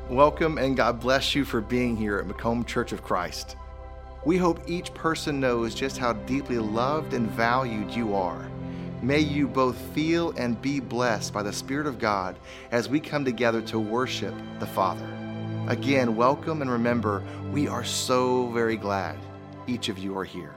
Welcome and God bless you for being here at Macomb Church of Christ. We hope each person knows just how deeply loved and valued you are. May you both feel and be blessed by the Spirit of God as we come together to worship the Father. Again, welcome, and remember, we are so very glad each of you are here.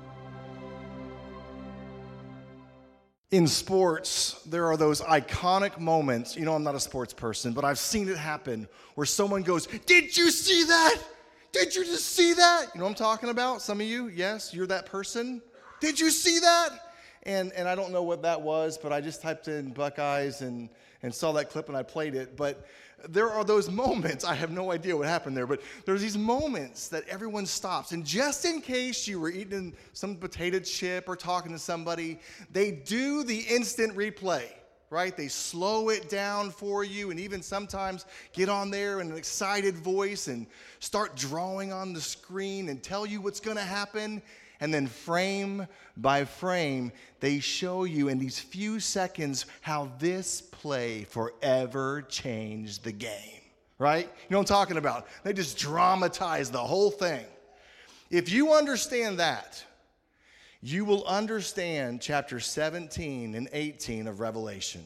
In sports, there are those iconic moments. You know, I'm not a sports person, but I've seen it happen where someone goes, "Did you see that? Did you just see that?" You know what I'm talking about? Some of you, yes, you're that person. "Did you see that?" And I don't know what that was, but I just typed in Buckeyes and saw that clip and I played it. But there are those moments, I have no idea what happened there, but there's these moments that everyone stops. And just in case you were eating some potato chip or talking to somebody, they do the instant replay, right? They slow it down for you and even sometimes get on there in an excited voice and start drawing on the screen and tell you what's going to happen. And then frame by frame, they show you in these few seconds how this play forever changed the game, right? You know what I'm talking about? They just dramatize the whole thing. If you understand that, you will understand chapter 17 and 18 of Revelation.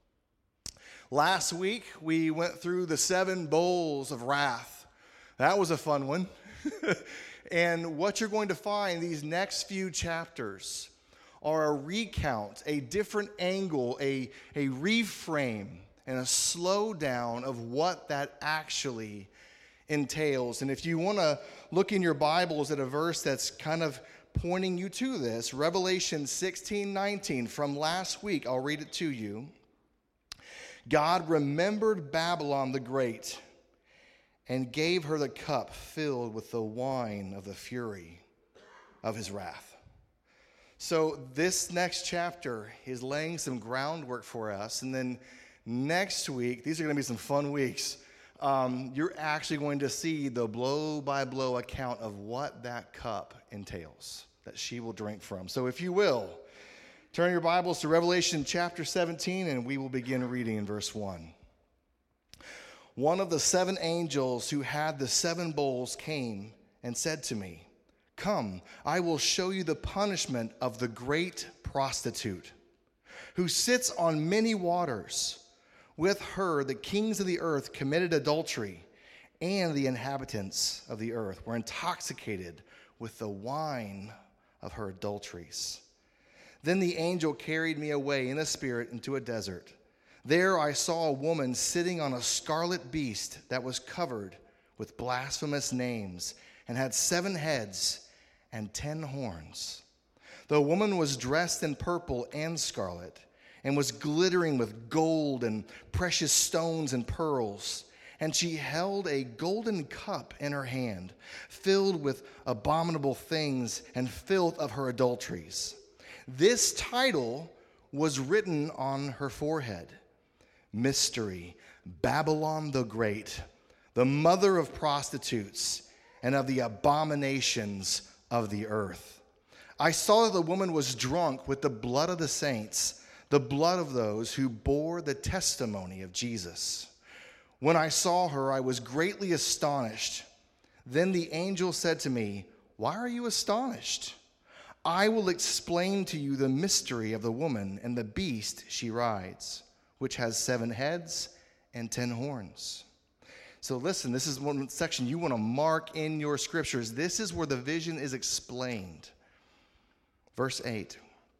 Last week, we went through the 7 bowls of wrath. That was a fun one. And what you're going to find these next few chapters are a recount, a different angle, a reframe, and a slowdown of what that actually entails. And if you want to look in your Bibles at a verse that's kind of pointing you to this, Revelation 16:19 from last week, I'll read it to you. God remembered Babylon the Great and gave her the cup filled with the wine of the fury of his wrath. So this next chapter is laying some groundwork for us. And then next week, these are going to be some fun weeks, you're actually going to see the blow-by-blow account of what that cup entails that she will drink from. So if you will, turn your Bibles to Revelation chapter 17, and we will begin reading in verse 1. One of the 7 angels who had the 7 bowls came and said to me, "Come, I will show you the punishment of the great prostitute, who sits on many waters. With her the kings of the earth committed adultery, and the inhabitants of the earth were intoxicated with the wine of her adulteries." Then the angel carried me away in a spirit into a desert. There I saw a woman sitting on a scarlet beast that was covered with blasphemous names and had 7 heads and 10 horns. The woman was dressed in purple and scarlet and was glittering with gold and precious stones and pearls. And she held a golden cup in her hand, filled with abominable things and filth of her adulteries. This title was written on her forehead: Mystery, Babylon the Great, the mother of prostitutes and of the abominations of the earth. I saw that the woman was drunk with the blood of the saints, the blood of those who bore the testimony of Jesus. When I saw her, I was greatly astonished. Then the angel said to me, "Why are you astonished? I will explain to you the mystery of the woman and the beast she rides, which has 7 heads and 10 horns." So listen, this is one section you want to mark in your scriptures. This is where the vision is explained. Verse 8.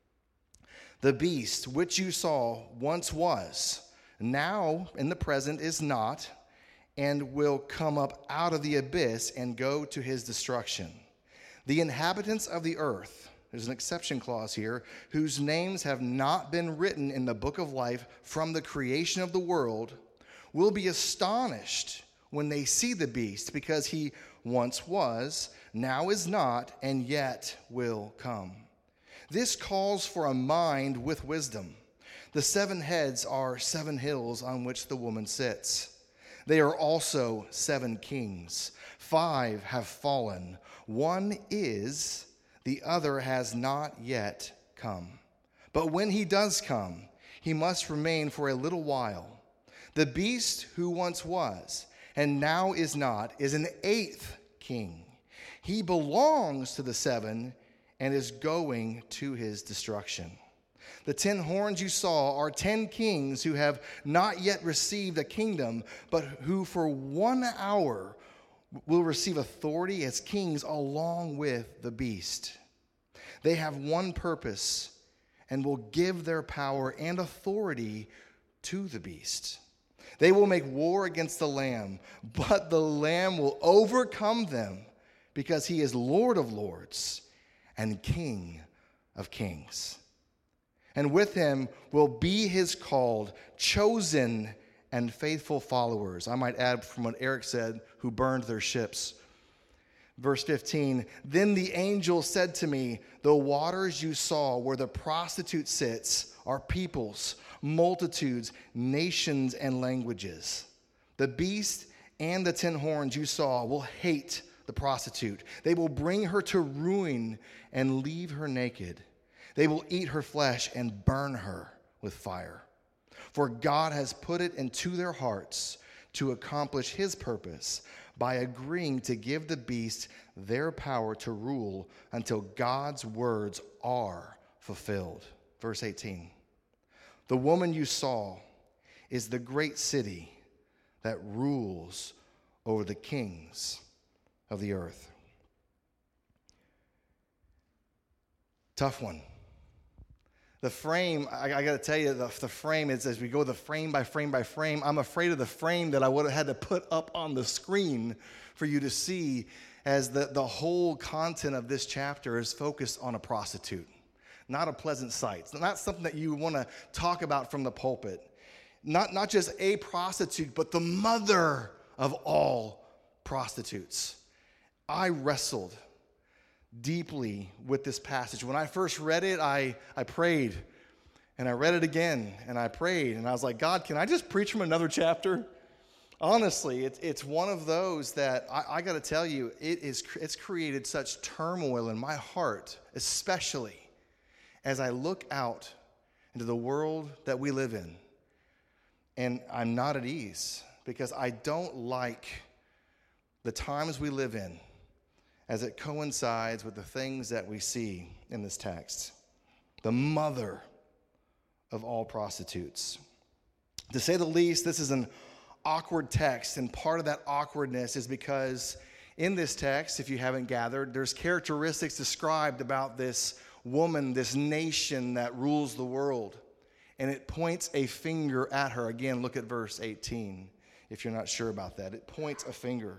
"The beast which you saw once was, now in the present is not, and will come up out of the abyss and go to his destruction. The inhabitants of the earth," there's an exception clause here, "whose names have not been written in the book of life from the creation of the world, will be astonished when they see the beast, because he once was, now is not, and yet will come. This calls for a mind with wisdom. The 7 heads are 7 hills on which the woman sits. They are also 7 kings. 5 have fallen. 1 is, the other has not yet come. But when he does come, he must remain for a little while. The beast who once was and now is not, is an eighth king. He belongs to the seven and is going to his destruction. The 10 horns you saw are 10 kings who have not yet received a kingdom, but who for 1 hour will receive authority as kings along with the beast. They have one purpose and will give their power and authority to the beast. They will make war against the Lamb, but the Lamb will overcome them because he is Lord of lords and King of kings. And with him will be his called, chosen, and faithful followers. I might add from what Eric said, who burned their ships. Verse 15, then the angel said to me, the waters you saw where the prostitute sits are peoples, multitudes, nations, and languages. The beast and the 10 horns you saw will hate the prostitute. They will bring her to ruin and leave her naked. They will eat her flesh and burn her with fire. For God has put it into their hearts to accomplish his purpose by agreeing to give the beast their power to rule until God's words are fulfilled. Verse 18. The woman you saw is the great city that rules over the kings of the earth. Tough one. The frame, I got to tell you, the frame is, as we go the frame by frame by frame, I'm afraid of the frame that I would have had to put up on the screen for you to see, as the whole content of this chapter is focused on a prostitute. Not a pleasant sight. It's not something that you want to talk about from the pulpit. Not just a prostitute, but the mother of all prostitutes. I wrestled deeply with this passage. When I first read it, I prayed, and I read it again, and I prayed, and I was like, God, can I just preach from another chapter? Honestly, it's one of those that I got to tell you, it's created such turmoil in my heart, especially as I look out into the world that we live in, and I'm not at ease because I don't like the times we live in as it coincides with the things that we see in this text. The mother of all prostitutes. To say the least, this is an awkward text, and part of that awkwardness is because in this text, if you haven't gathered, there's characteristics described about this woman, this nation that rules the world, and it points a finger at her. Again, look at verse 18, if you're not sure about that. It points a finger.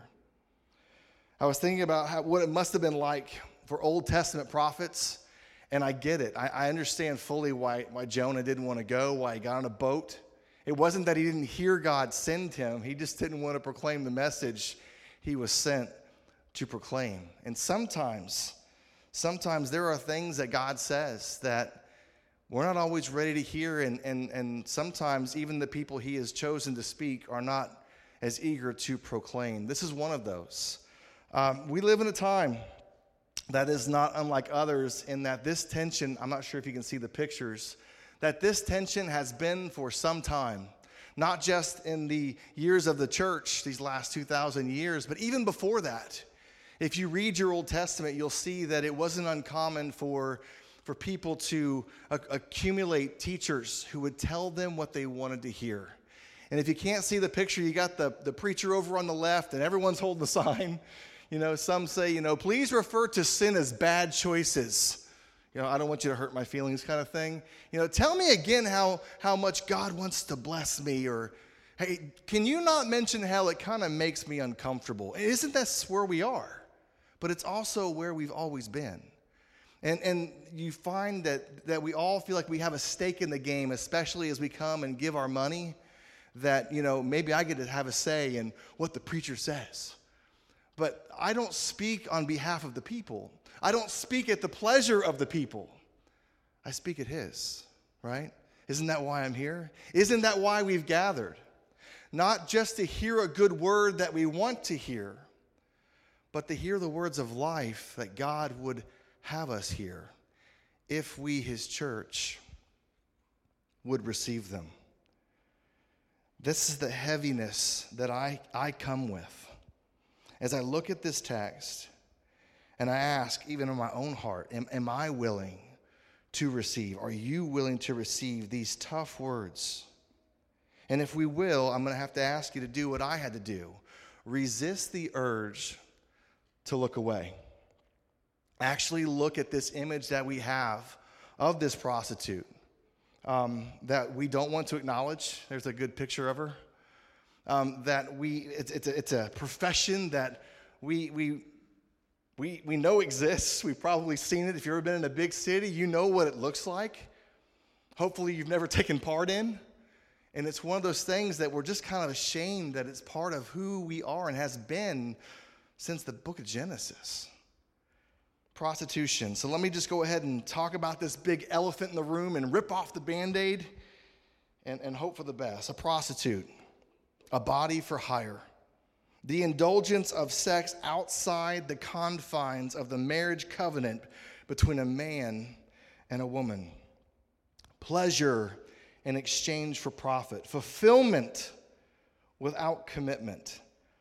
I was thinking about what it must have been like for Old Testament prophets, and I get it. I understand fully why Jonah didn't want to go, why he got on a boat. It wasn't that he didn't hear God send him. He just didn't want to proclaim the message he was sent to proclaim. And sometimes there are things that God says that we're not always ready to hear, and sometimes even the people he has chosen to speak are not as eager to proclaim. This is one of those. We live in a time that is not unlike others in that this tension, I'm not sure if you can see the pictures, that this tension has been for some time, not just in the years of the church, these last 2,000 years, but even before that. If you read your Old Testament, you'll see that it wasn't uncommon for people to accumulate teachers who would tell them what they wanted to hear. And if you can't see the picture, you got the preacher over on the left, and everyone's holding the sign. Some say, please refer to sin as bad choices. I don't want you to hurt my feelings kind of thing. Tell me again how much God wants to bless me, or, hey, can you not mention how it kind of makes me uncomfortable? Isn't that where we are? But it's also where we've always been. And you find that we all feel like we have a stake in the game, especially as we come and give our money, that, maybe I get to have a say in what the preacher says. But I don't speak on behalf of the people. I don't speak at the pleasure of the people. I speak at his, right? Isn't that why I'm here? Isn't that why we've gathered? Not just to hear a good word that we want to hear, but to hear the words of life that God would have us hear if we, his church, would receive them. This is the heaviness that I come with. As I look at this text, and I ask, even in my own heart, am I willing to receive? Are you willing to receive these tough words? And if we will, I'm going to have to ask you to do what I had to do. Resist the urge to look away. Actually look at this image that we have of this prostitute that we don't want to acknowledge. There's a good picture of her. It's a profession that we know exists. We've probably seen it. If you've ever been in a big city, you know what it looks like. Hopefully you've never taken part in. And it's one of those things that we're just kind of ashamed that it's part of who we are and has been since the book of Genesis. Prostitution. So let me just go ahead and talk about this big elephant in the room and rip off the Band-Aid and hope for the best. A prostitute, a body for hire. The indulgence of sex outside the confines of the marriage covenant between a man and a woman. Pleasure in exchange for profit. Fulfillment without commitment.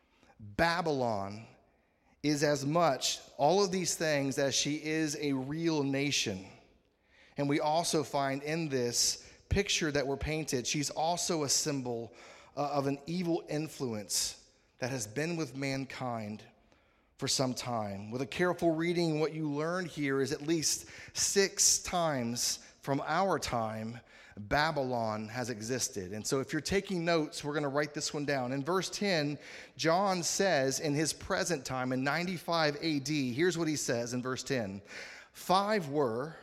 Babylon is as much all of these things as she is a real nation. And we also find in this picture that we're painted, she's also a symbol of an evil influence that has been with mankind for some time. With a careful reading, what you learn here is at least 6 times from our time, Babylon has existed. And so if you're taking notes, we're going to write this one down. In verse 10, John says in his present time, in 95 AD, here's what he says in verse 10. 5 were,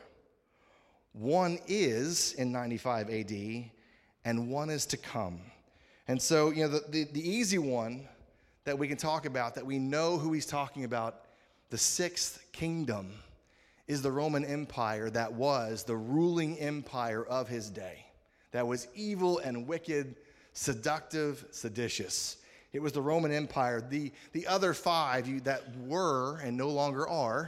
1 is in 95 AD, and 1 is to come. And so, the easy one that we can talk about, that we know who he's talking about, the 6th kingdom, is the Roman Empire that was the ruling empire of his day, that was evil and wicked, seductive, seditious. It was the Roman Empire. The other 5 that were and no longer are,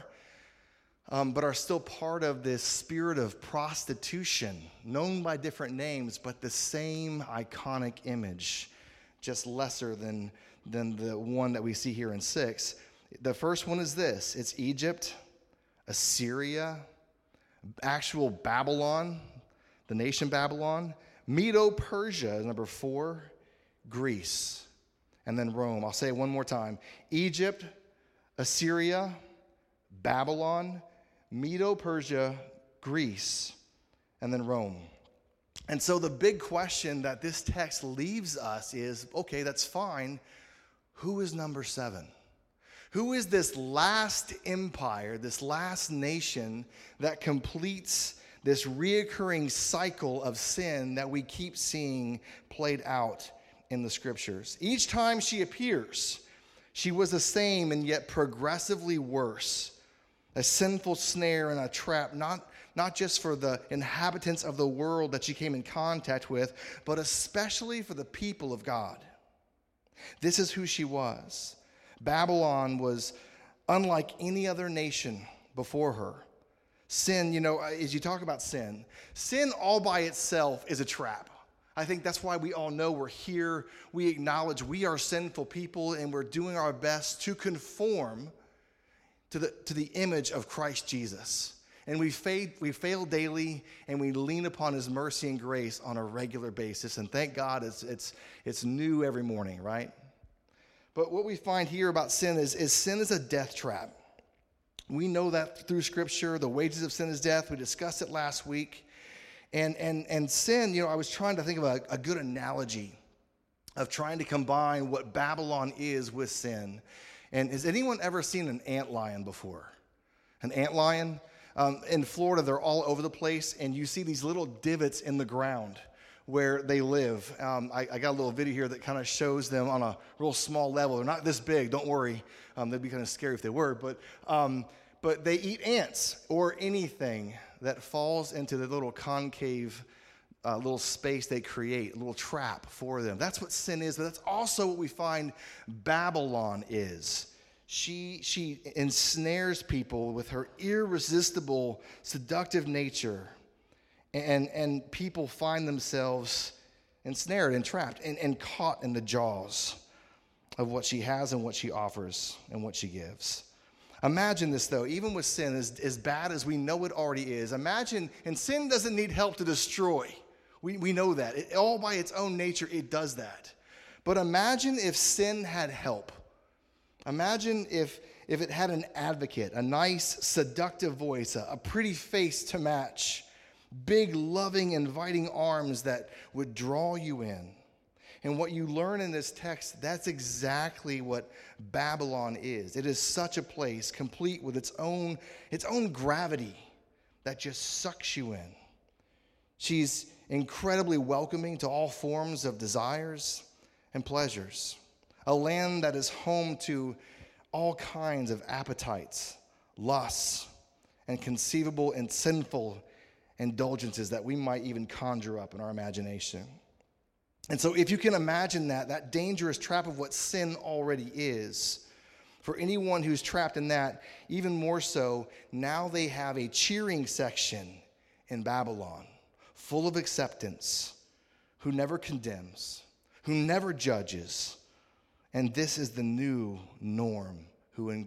but are still part of this spirit of prostitution, known by different names, but the same iconic image, just lesser than the one that we see here in 6. The first one is this. It's Egypt, Assyria, actual Babylon, the nation Babylon, Medo-Persia, number 4, Greece, and then Rome. I'll say it one more time. Egypt, Assyria, Babylon, Medo-Persia, Greece, and then Rome. And so the big question that this text leaves us is, okay, that's fine. Who is number 7? Who is this last empire, this last nation that completes this reoccurring cycle of sin that we keep seeing played out in the scriptures? Each time she appears, she was the same and yet progressively worse. A sinful snare and a trap, not just for the inhabitants of the world that she came in contact with, but especially for the people of God. This is who she was. Babylon was unlike any other nation before her. Sin, as you talk about sin all by itself is a trap. I think that's why we all know we're here. We acknowledge we are sinful people and we're doing our best to conform to the image of Christ Jesus. And we fail daily, and we lean upon his mercy and grace on a regular basis. And thank God it's new every morning, right? But what we find here about sin is sin is a death trap. We know that through Scripture. The wages of sin is death. We discussed it last week. And sin, I was trying to think of a good analogy of trying to combine what Babylon is with sin. And has anyone ever seen an antlion before? An antlion? In Florida, they're all over the place, and you see these little divots in the ground where they live. I got a little video here that kind of shows them on a real small level. They're not this big, don't worry. That'd be kind of scary if they were, but they eat ants or anything that falls into the little concave little space they create, a little trap for them. That's what sin is, but that's also what we find Babylon is. She ensnares people with her irresistible, seductive nature. And people find themselves ensnared and trapped and caught in the jaws of what she has and what she offers and what she gives. Imagine this, though, even with sin, as bad as we know it already is. Imagine, and sin doesn't need help to destroy. We know that. All by its own nature, it does that. But imagine if sin had help. Imagine if it had an advocate, a nice, seductive voice, a pretty face to match, big, loving, inviting arms that would draw you in. And what you learn in this text, that's exactly what Babylon is. It is such a place, complete with its own gravity, that just sucks you in. She's incredibly welcoming to all forms of desires and pleasures. A land that is home to all kinds of appetites, lusts, and conceivable and sinful indulgences that we might even conjure up in our imagination. And so if you can imagine that dangerous trap of what sin already is, for anyone who's trapped in that, even more so, now they have a cheering section in Babylon, full of acceptance, who never condemns, who never judges. And this is the new norm, who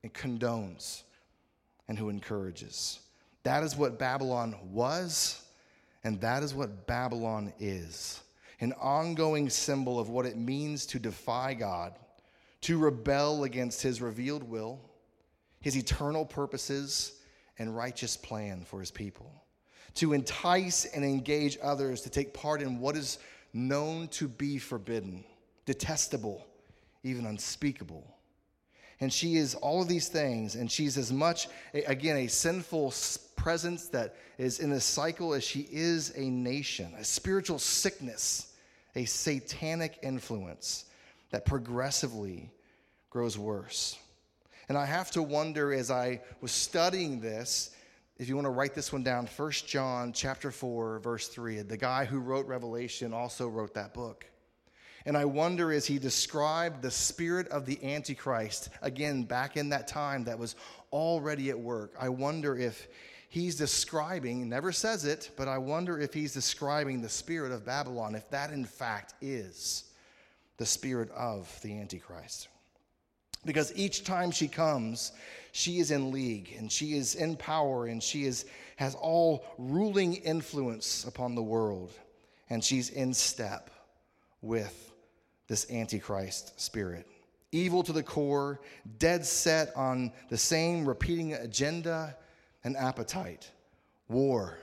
condones and who encourages. That is what Babylon was, and that is what Babylon is. An ongoing symbol of what it means to defy God, to rebel against his revealed will, his eternal purposes, and righteous plan for his people, to entice and engage others to take part in what is known to be forbidden, detestable, even unspeakable. And she is all of these things, and she's as much, again, a sinful presence that is in a cycle as she is a nation, a spiritual sickness, a satanic influence that progressively grows worse. And I have to wonder, as I was studying this, if you want to write this one down, 1 John chapter 4, verse 3, the guy who wrote Revelation also wrote that book. And I wonder, as he described the spirit of the Antichrist, again, back in that time that was already at work, I wonder if he's describing, never says it, but I wonder if he's describing the spirit of Babylon, if that in fact is the spirit of the Antichrist. Because each time she comes, she is in league, and she is in power, and she has all ruling influence upon the world, and she's in step with this Antichrist spirit. Evil to the core, dead set on the same repeating agenda and appetite: war,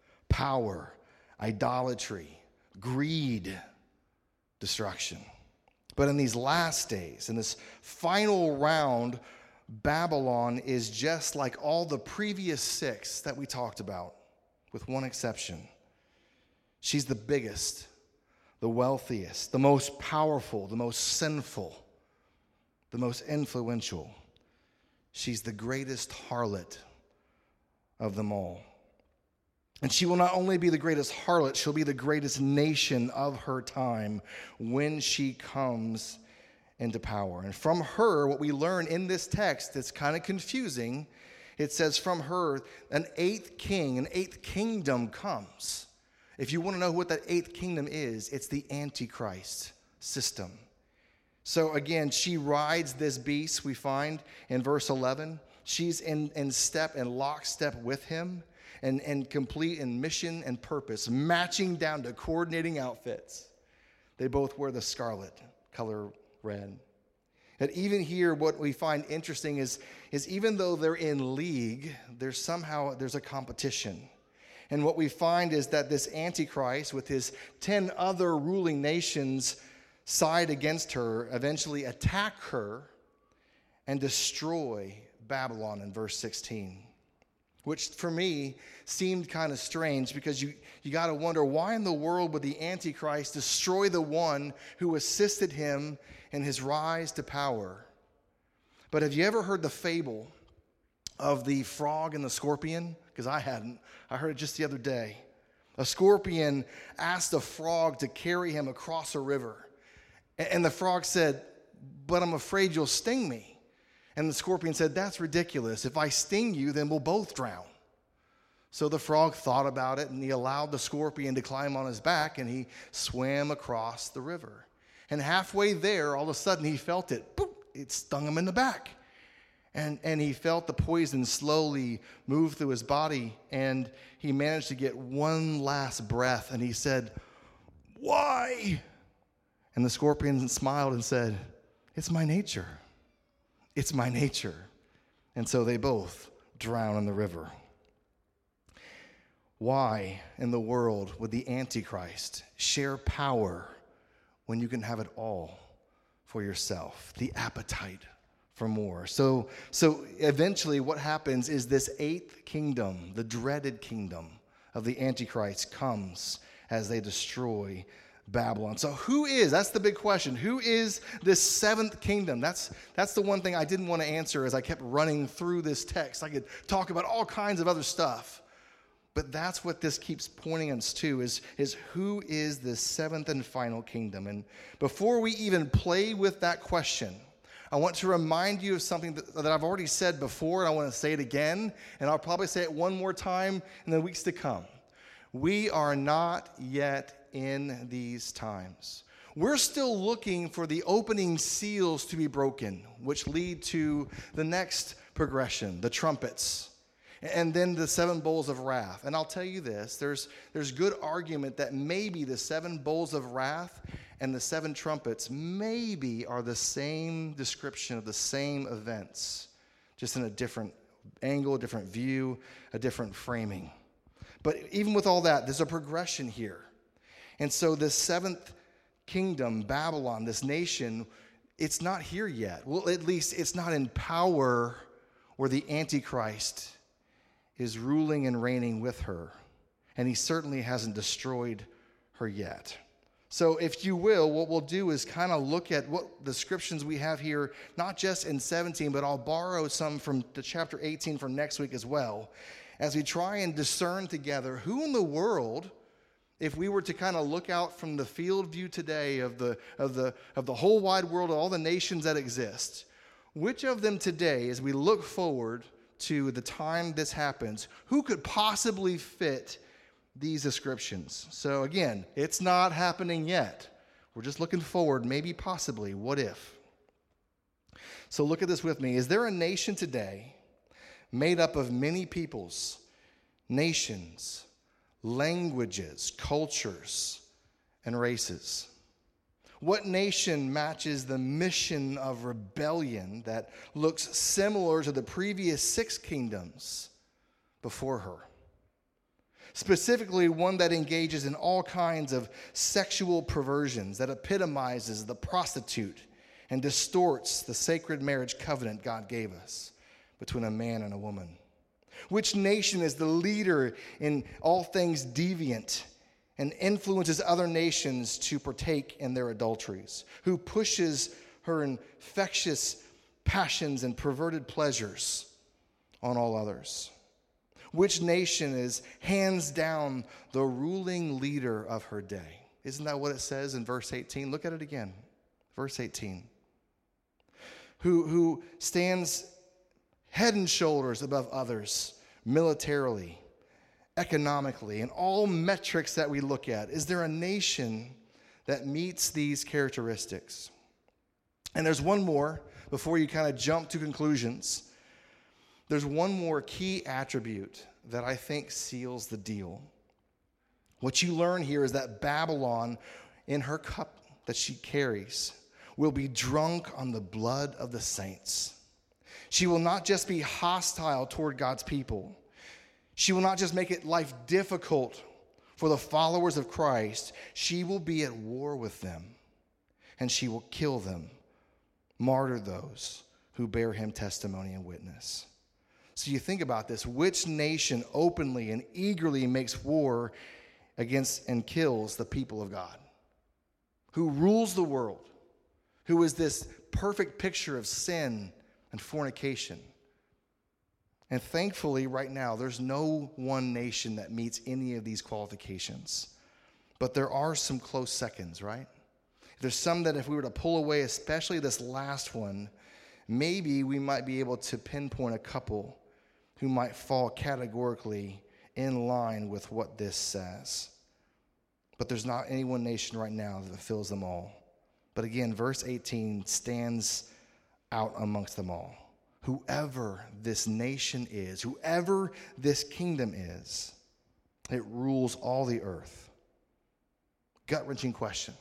power, idolatry, greed, destruction. But in these last days, in this final round, Babylon is just like all the previous 6 that we talked about, with one exception. She's the biggest, the wealthiest, the most powerful, the most sinful, the most influential. She's the greatest harlot of them all. And she will not only be the greatest harlot, she'll be the greatest nation of her time when she comes into power. And from her, what we learn in this text that's kind of confusing, it says from her, an 8th king, an 8th kingdom comes. If you want to know what that 8th kingdom is, it's the Antichrist system. So again, she rides this beast, we find in verse 11. She's in step and lockstep with him, and complete in mission and purpose, matching down to coordinating outfits. They both wear the scarlet color red. And even here, what we find interesting is even though they're in league, there's a competition. And what we find is that this Antichrist, with his 10 other ruling nations side against her, eventually attack her and destroy Babylon in verse 16. Which for me seemed kind of strange, because you got to wonder, why in the world would the Antichrist destroy the one who assisted him in his rise to power? But have you ever heard the fable of the frog and the scorpion? Because I hadn't. I heard it just the other day. A scorpion asked a frog to carry him across a river. And the frog said, "But I'm afraid you'll sting me." And the scorpion said, "That's ridiculous. If I sting you, then we'll both drown." So the frog thought about it, and he allowed the scorpion to climb on his back, and he swam across the river. And halfway there, all of a sudden, he felt it. Boop, it stung him in the back. And he felt the poison slowly move through his body, and he managed to get one last breath, and he said, "Why?" And the scorpion smiled and said, "It's my nature. It's my nature." And so they both drown in the river. Why in the world would the Antichrist share power when you can have it all for yourself? The appetite for more. So eventually what happens is this eighth kingdom, the dreaded kingdom of the Antichrist, comes as they destroy Babylon. So that's the big question. Who is this seventh kingdom? That's the one thing I didn't want to answer as I kept running through this text. I could talk about all kinds of other stuff. But that's what this keeps pointing us to, is who is this seventh and final kingdom? And before we even play with that question, I want to remind you of something that I've already said before, and I want to say it again, and I'll probably say it one more time in the weeks to come. We are not yet in these times. We're still looking for the opening seals to be broken, which lead to the next progression, the trumpets, and then the seven bowls of wrath. And I'll tell you this, there's good argument that maybe the seven bowls of wrath and the seven trumpets maybe are the same description of the same events, just in a different angle, a different view, a different framing. But even with all that, there's a progression here. And so this seventh kingdom, Babylon, this nation, it's not here yet. Well, at least it's not in power where the Antichrist is ruling and reigning with her. And he certainly hasn't destroyed her yet. So if you will, what we'll do is kind of look at what descriptions we have here, not just in 17, but I'll borrow some from the chapter 18 from next week as well, as we try and discern together who in the world, if we were to kind of look out from the field view today of the whole wide world, of all the nations that exist, which of them today, as we look forward to the time this happens, who could possibly fit these descriptions? So again, it's not happening yet. We're just looking forward, maybe possibly, what if? So look at this with me. Is there a nation today made up of many peoples, nations, languages, cultures, and races? What nation matches the mission of rebellion that looks similar to the previous 6 kingdoms before her? Specifically, one that engages in all kinds of sexual perversions, that epitomizes the prostitute and distorts the sacred marriage covenant God gave us between a man and a woman. Which nation is the leader in all things deviant and influences other nations to partake in their adulteries? Who pushes her infectious passions and perverted pleasures on all others? Which nation is hands down the ruling leader of her day? Isn't that what it says in verse 18? Look at it again. Verse 18. Who stands head and shoulders above others militarily, economically, and all metrics that we look at. Is there a nation that meets these characteristics? And there's one more before you kind of jump to conclusions. There's one more key attribute that I think seals the deal. What you learn here is that Babylon, in her cup that she carries, will be drunk on the blood of the saints. She will not just be hostile toward God's people. She will not just make it life difficult for the followers of Christ. She will be at war with them, and she will kill them, martyr those who bear him testimony and witness. So you think about this. Which nation openly and eagerly makes war against and kills the people of God? Who rules the world? Who is this perfect picture of sin and fornication? And thankfully, right now, there's no one nation that meets any of these qualifications. But there are some close seconds, right? There's some that if we were to pull away, especially this last one, maybe we might be able to pinpoint a couple who might fall categorically in line with what this says. But there's not any one nation right now that fills them all. But again, verse 18 stands out amongst them all. Whoever this nation is, whoever this kingdom is, it rules all the earth. Gut-wrenching question.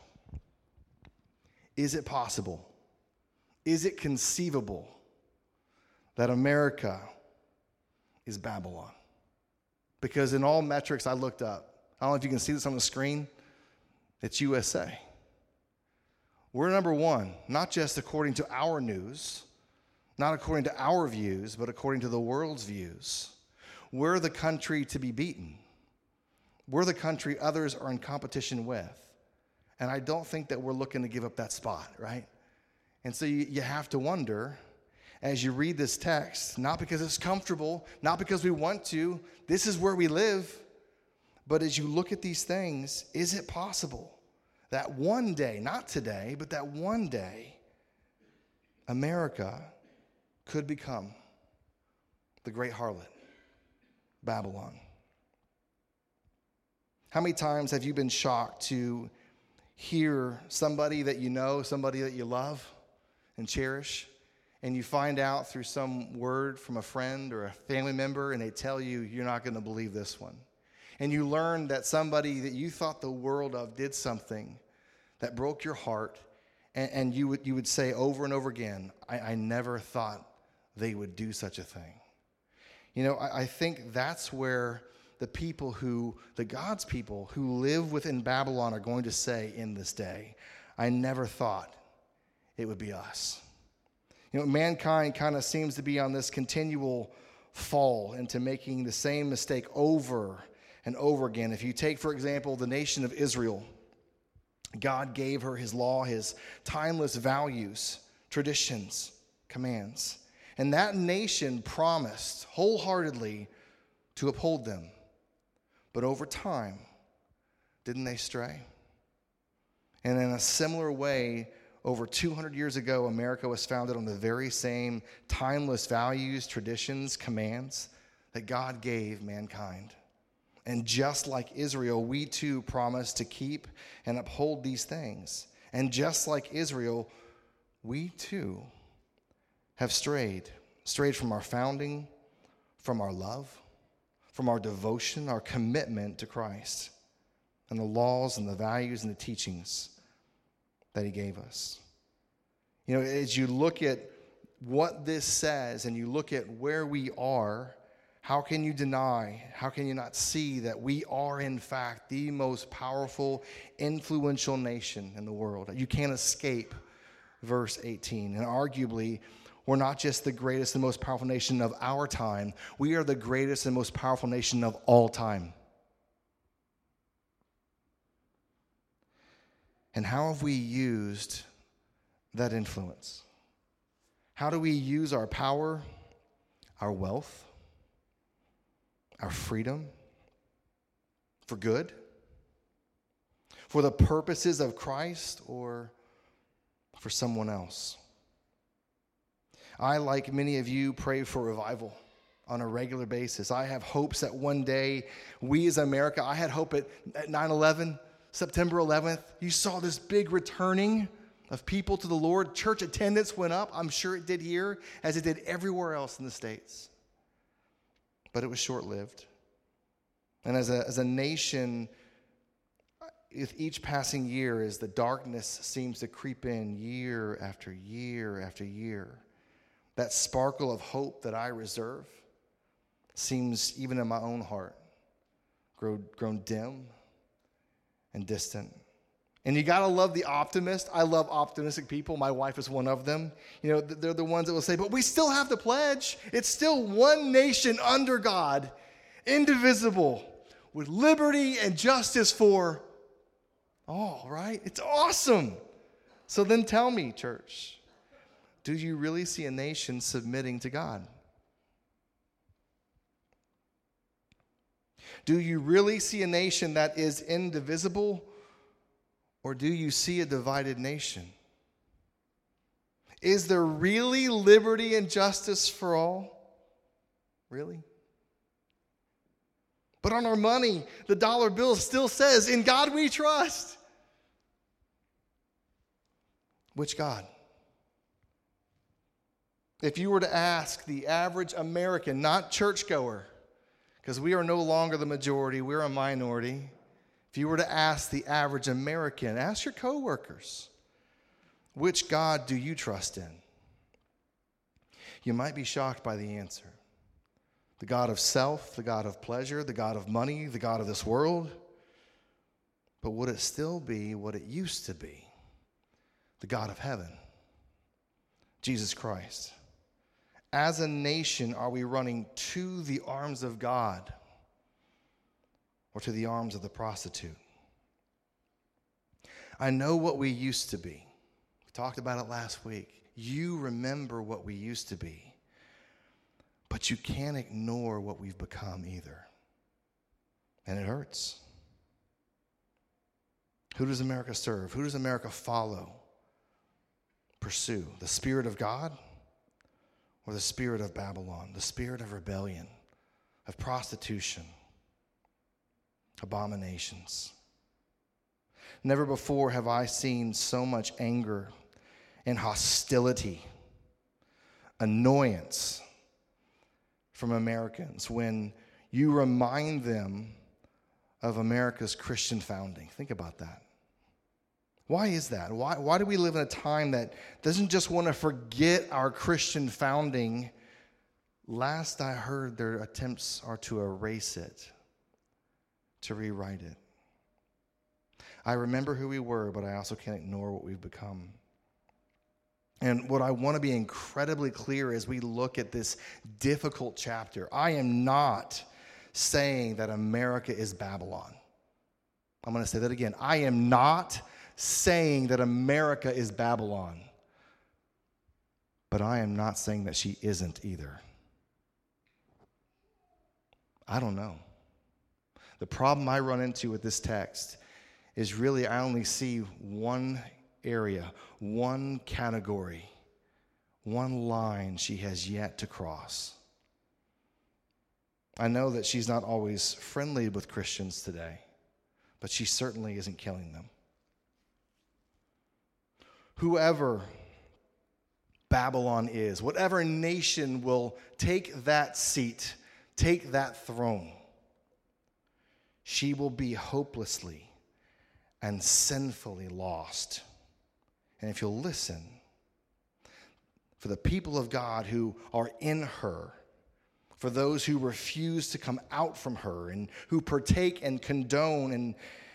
Is it possible? Is it conceivable that America is Babylon? Because in all metrics I looked up, I don't know if you can see this on the screen, it's USA. We're number one, not just according to our news, not according to our views, but according to the world's views. We're the country to be beaten. We're the country others are in competition with. And I don't think that we're looking to give up that spot, right? And so you have to wonder, as you read this text, not because it's comfortable, not because we want to, this is where we live, but as you look at these things, is it possible that one day, not today, but that one day, America could become the great harlot, Babylon? How many times have you been shocked to hear somebody that you know, somebody that you love and cherish, and you find out through some word from a friend or a family member, and they tell you, you're not going to believe this one. And you learn that somebody that you thought the world of did something that broke your heart, and you would say over and over again, I never thought they would do such a thing. You know, I think that's where the God's people who live within Babylon are going to say in this day, I never thought it would be us. You know, mankind kind of seems to be on this continual fall into making the same mistake over and over again. If you take, for example, the nation of Israel, God gave her his law, his timeless values, traditions, commands. And that nation promised wholeheartedly to uphold them. But over time, didn't they stray? And in a similar way, over 200 years ago, America was founded on the very same timeless values, traditions, commands that God gave mankind. And just like Israel, we too promise to keep and uphold these things. And just like Israel, we too have strayed from our founding, from our love, from our devotion, our commitment to Christ, and the laws and the values and the teachings that he gave us. You know, as you look at what this says and you look at where we are, how can you deny, how can you not see that we are in fact the most powerful, influential nation in the world? You can't escape verse 18. And arguably, we're not just the greatest and most powerful nation of our time, we are the greatest and most powerful nation of all time. And how have we used that influence? How do we use our power, our wealth, our freedom for good, for the purposes of Christ, or for someone else? I, like many of you, pray for revival on a regular basis. I have hopes that one day we as America, I had hope at 9/11, September 11th, you saw this big returning of people to the Lord. Church attendance went up. I'm sure it did here as it did everywhere else in the States. But it was short-lived. And as a nation, with each passing year, as the darkness seems to creep in year after year after year, that sparkle of hope that I reserve seems, even in my own heart, grown dim and distant. And you got to love the optimist. I love optimistic people. My wife is one of them. You know, they're the ones that will say, but we still have the pledge. It's still one nation under God, indivisible, with liberty and justice for all, right? It's awesome. So then tell me, church, do you really see a nation submitting to God? Do you really see a nation that is indivisible? Or do you see a divided nation? Is there really liberty and justice for all? Really? But on our money, the dollar bill still says, "In God we trust." Which God? If you were to ask the average American, not churchgoer, because we are no longer the majority, we're a minority. If you were to ask the average American, ask your coworkers, which God do you trust in? You might be shocked by the answer. The God of self, the God of pleasure, the God of money, the God of this world. But would it still be what it used to be? The God of heaven, Jesus Christ. As a nation, are we running to the arms of God or to the arms of the prostitute? I know what we used to be. We talked about it last week. You remember what we used to be. But you can't ignore what we've become either. And it hurts. Who does America serve? Who does America follow? Pursue? The Spirit of God or the spirit of Babylon? The spirit of rebellion, of prostitution, abominations. Never before have I seen so much anger and hostility, annoyance from Americans when you remind them of America's Christian founding. Think about that. Why is that? Why do we live in a time that doesn't just want to forget our Christian founding? Last I heard, their attempts are to erase it, to rewrite it. I remember who we were, but I also can't ignore what we've become. And what I want to be incredibly clear as we look at this difficult chapter, I am not saying that America is Babylon. I'm going to say that again. I am not saying that America is Babylon. But I am not saying that she isn't either. I don't know. The problem I run into with this text is really I only see one area, one category, one line she has yet to cross. I know that she's not always friendly with Christians today, but she certainly isn't killing them. Whoever Babylon is, whatever nation will take that seat, take that throne, she will be hopelessly and sinfully lost. And if you'll listen, for the people of God who are in her, for those who refuse to come out from her and who partake and condone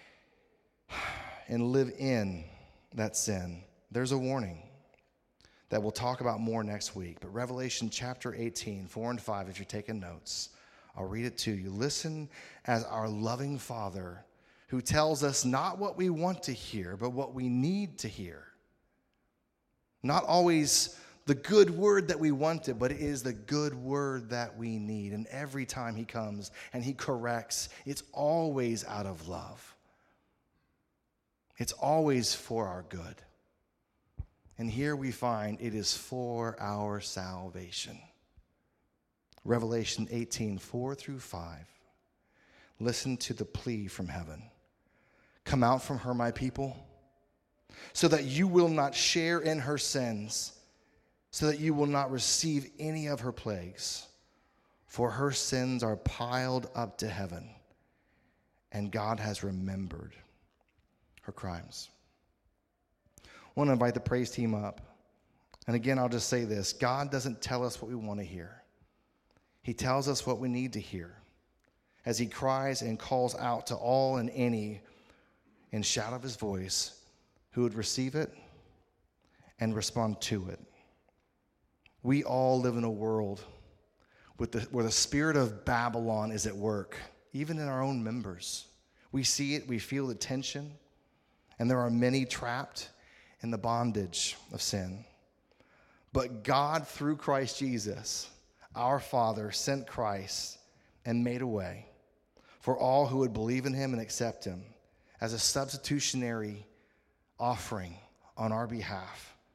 and live in that sin, there's a warning that we'll talk about more next week. But Revelation chapter 18, 4 and 5, if you're taking notes, I'll read it to you. Listen as our loving Father, who tells us not what we want to hear, but what we need to hear. Not always the good word that we wanted, but it is the good word that we need. And every time he comes and he corrects, it's always out of love. It's always for our good. And here we find it is for our salvation. Revelation 18, 4 through 5. Listen to the plea from heaven. Come out from her, my people, so that you will not share in her sins, so that you will not receive any of her plagues. For her sins are piled up to heaven, and God has remembered her crimes. I want to invite the praise team up. And again, I'll just say this. God doesn't tell us what we want to hear. He tells us what we need to hear as he cries and calls out to all and any in shout of his voice who would receive it and respond to it. We all live in a world where the spirit of Babylon is at work, even in our own members. We see it, we feel the tension, and there are many trapped in the bondage of sin. But God, through Christ Jesus, our Father, sent Christ and made a way for all who would believe in him and accept him as a substitutionary offering on our behalf,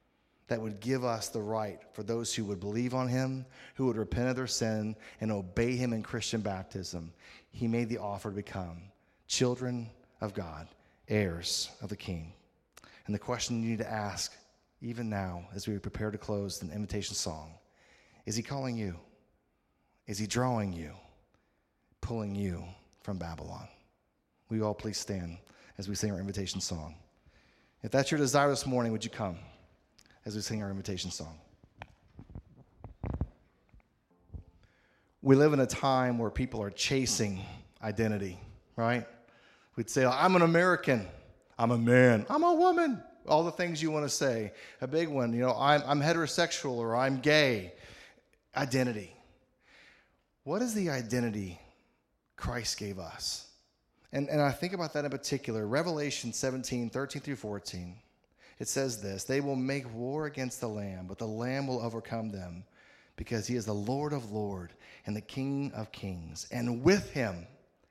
that would give us the right for those who would believe on him, who would repent of their sin and obey him in Christian baptism. He made the offer to become children of God, heirs of the King. And the question you need to ask, even now, as we prepare to close an invitation song, is he calling you? Is he drawing you, pulling you from Babylon? Will you all please stand as we sing our invitation song? If that's your desire this morning, would you come as we sing our invitation song? We live in a time where people are chasing identity, right? We'd say, I'm an American, I'm a man, I'm a woman, all the things you want to say. A big one, I'm heterosexual or I'm gay. Identity. What is the identity Christ gave us? And I think about that in particular. Revelation 17, 13 through 14. It says this, they will make war against the Lamb, but the Lamb will overcome them because he is the Lord of lords and the King of kings. And with him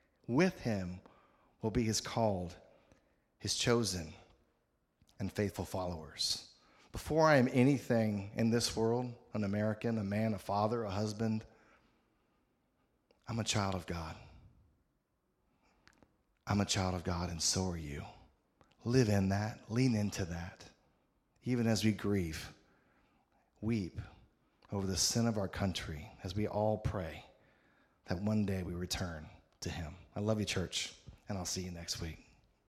will be his called, his chosen, and faithful followers. Before I am anything in this world, an American, a man, a father, a husband, I'm a child of God. I'm a child of God, and so are you. Live in that. Lean into that. Even as we grieve, weep over the sin of our country as we all pray that one day we return to him. I love you, church, and I'll see you next week.